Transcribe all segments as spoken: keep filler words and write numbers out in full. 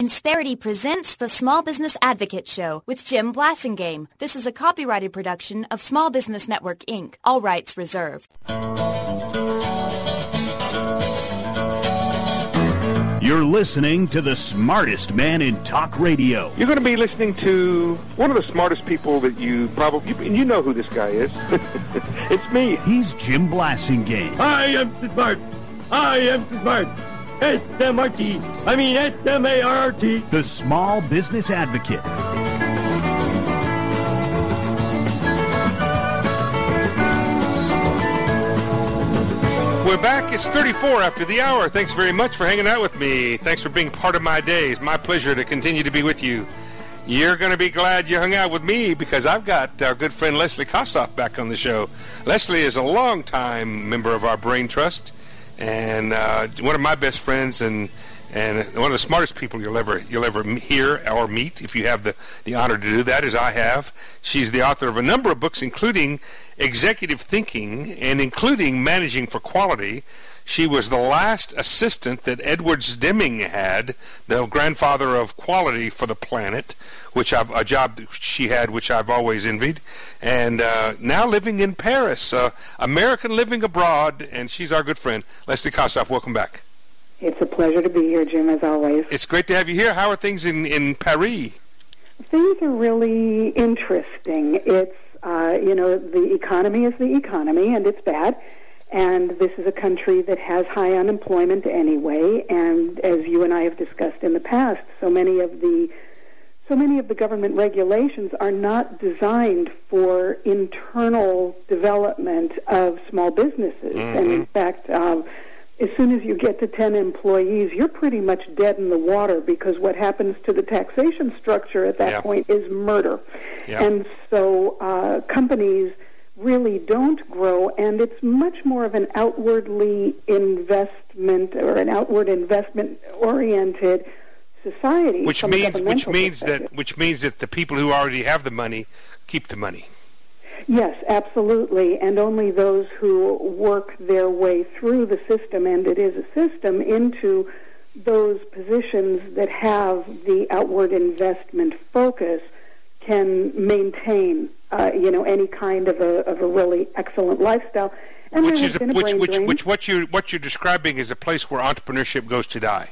Insperity presents the Small Business Advocate Show with Jim Blasingame. This is a copyrighted production of Small Business Network, Incorporated. All rights reserved. You're listening to the smartest man in talk radio. You're going to be listening to one of the smartest people that you probably, you, you know who this guy is. It's me. He's Jim Blasingame. I am smart. I am smart. S M R T. I mean S M A R R T. The Small Business Advocate. We're back. It's thirty-four after the hour. Thanks very much for hanging out with me. Thanks for being part of my day. It's my pleasure to continue to be with you. You're going to be glad you hung out with me because I've got our good friend Leslie Kossoff back on the show. Leslie is a longtime member of our Brain Trust and uh, one of my best friends and and one of the smartest people you'll ever you'll ever hear or meet if you have the, the honor to do that, as I have. She's the author of a number of books, including Executive Thinking and including Managing for Quality. She was the last assistant that Edwards Deming had, the grandfather of quality for the planet, which I've, a job she had which I've always envied, and uh, now living in Paris, uh, American living abroad, and she's our good friend. Leslie Kossoff, welcome back. It's a pleasure to be here, Jim, as always. It's great to have you here. How are things in, in Paris? Things are really interesting. It's, uh, you know, the economy is the economy, and it's bad. And this is a country that has high unemployment anyway. And as you and I have discussed in the past, so many of the so many of the government regulations are not designed for internal development of small businesses. Mm-hmm. And in fact, um, as soon as you get to ten employees, you're pretty much dead in the water because what happens to the taxation structure at that yeah. point is murder. Yeah. And so uh, companies really don't grow, and it's much more of an outwardly investment or an outward investment-oriented society. Which means, which means that, which means that the people who already have the money keep the money. Yes, absolutely, and only those who work their way through the system, and it is a system, into those positions that have the outward investment focus can maintain, uh, you know, any kind of a of a really excellent lifestyle. And which there is has been a which brain which drain. which what you what you're describing is a place where entrepreneurship goes to die.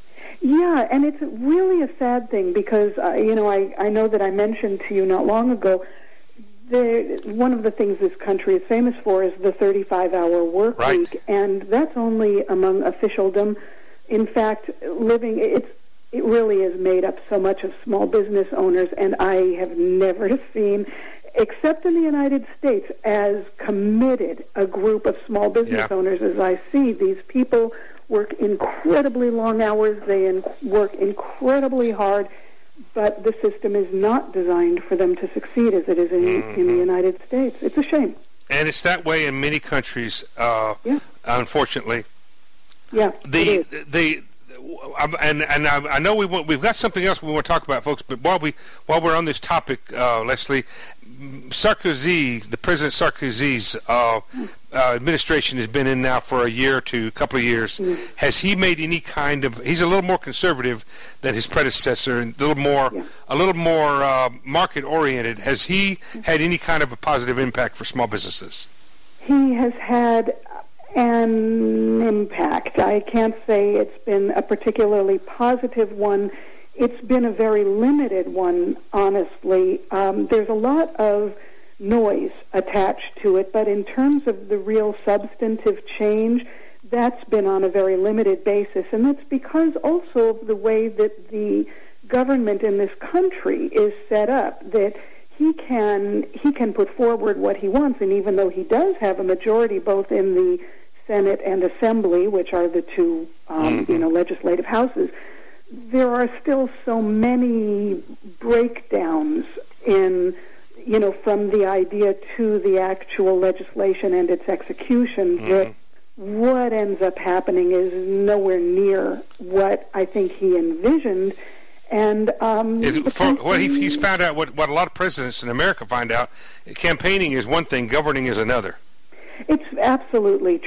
Yeah, and it's really a sad thing because uh, you know I I know that I mentioned to you not long ago. The, one of the things this country is famous for is the thirty-five hour work right. week, and that's only among officialdom. In fact, living it's it really is made up so much of small business owners, and I have never seen, except in the United States, as committed a group of small business yeah. owners as I see. These people work incredibly long hours. They in, work incredibly hard. But the system is not designed for them to succeed as it is in, mm-hmm. in the United States. It's a shame. And it's that way in many countries, uh, yeah. unfortunately. Yeah, the the and and I know we want, we've got something else we want to talk about, folks. But while we while we're on this topic, uh, Leslie, Sarkozy, the President Sarkozy's uh, uh, administration has been in now for a year or two, a couple of years. Mm. Has he made any kind of? He's a little more conservative than his predecessor, and a little more, yeah. a little more uh, market oriented. Has he had any kind of a positive impact for small businesses? He has had an impact. I can't say it's been a particularly positive one. It's been a very limited one, honestly. Um, there's a lot of noise attached to it, but in terms of the real substantive change, that's been on a very limited basis, and that's because also of the way that the government in this country is set up, that he can he can put forward what he wants, and even though he does have a majority both in the Senate and Assembly, which are the two um, mm-hmm. you know legislative houses, there are still so many breakdowns in, you know, from the idea to the actual legislation and its execution mm-hmm. that what ends up happening is nowhere near what I think he envisioned. And um, is it for, what he, he's found out, what, what a lot of presidents in America find out, campaigning is one thing, governing is another. It's absolutely true.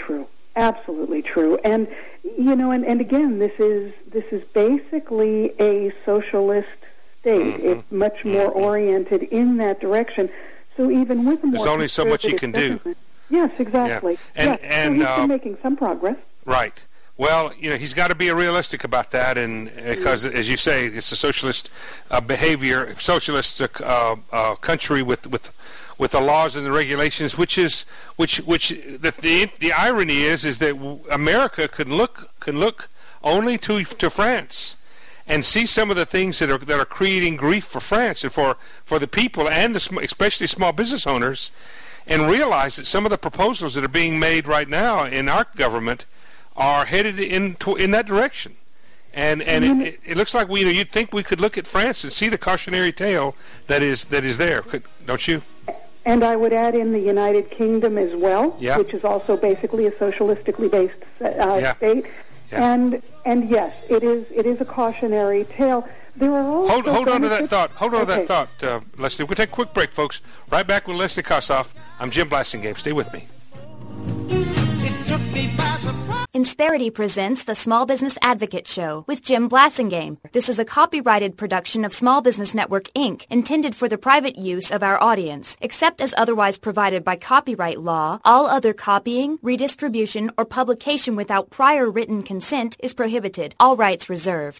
Absolutely true. And, you know, and, and again, this is this is basically a socialist state. Mm-hmm. It's much more oriented in that direction. So even with a more There's only so much you can do. Yes, exactly. Yeah. And, yes. and, so he's uh, been making some progress. Right. Well, you know, he's got to be realistic about that, and because, as you say, it's a socialist uh, behavior, socialist uh, uh, country with with with the laws and the regulations, which is which which the the, the irony is is that America can look can look only to to France and see some of the things that are that are creating grief for France and for for the people and the, especially small business owners, and realize that some of the proposals that are being made right now in our government are headed in to, in that direction, and and mm-hmm. it, it looks like we you know you'd think we could look at France and see the cautionary tale that is that is there, could, don't you? And I would add in the United Kingdom as well, yeah. which is also basically a socialistically based uh, yeah. state. Yeah. And and yes, it is it is a cautionary tale. There are also hold hold on to that benefits- thought. Hold on okay. to that thought, uh, Leslie. We'll take a quick break, folks. Right back with Leslie Kossoff. I'm Jim Blasingame. Stay with me. It took me by surprise. Insperity presents the Small Business Advocate Show with Jim Blasingame. This is a copyrighted production of Small Business Network, Incorporated, intended for the private use of our audience. Except as otherwise provided by copyright law, all other copying, redistribution, or publication without prior written consent is prohibited. All rights reserved.